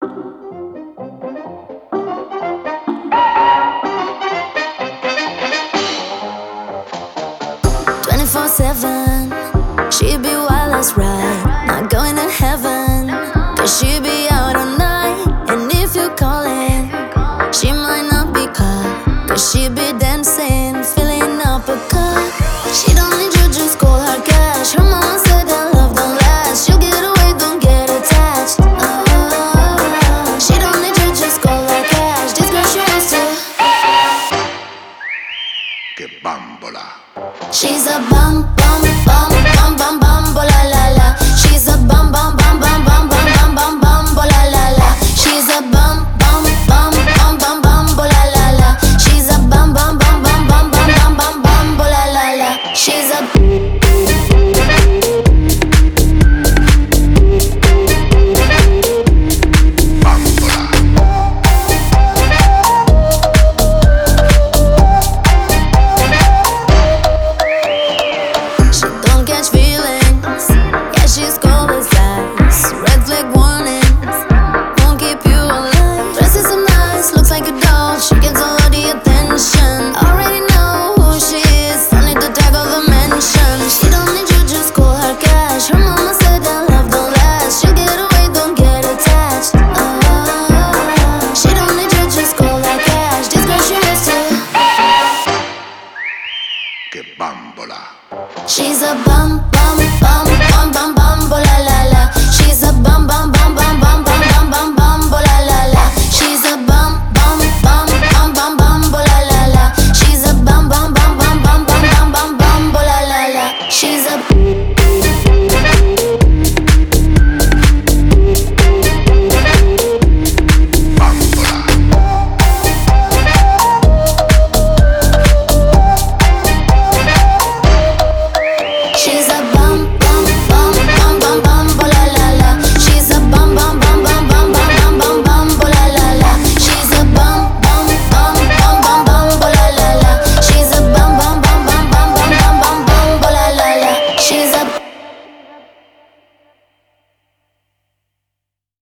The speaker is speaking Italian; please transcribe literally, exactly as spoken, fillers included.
twenty-four seven, she be wild as right, not going to heaven, cause she be out all night. And if you call it, she might not be caught, cause she be dancing, filling up a cup. She don't need you, just call her cash. Her mama said that love don't last. She'll get away, don't get attached. Oh, she don't need you, just call her cash. This girl, she wants to. Che bambola. She's a bum bum bum bum bum bambola la la. She's a bum bum bum bum bum bum bum bum bambola la la. She's a bum bum bum bum bum bambola la la. She's a bum bum bum bum bum bum bum bum bambola la la. She's a Che bambola. She's a bum.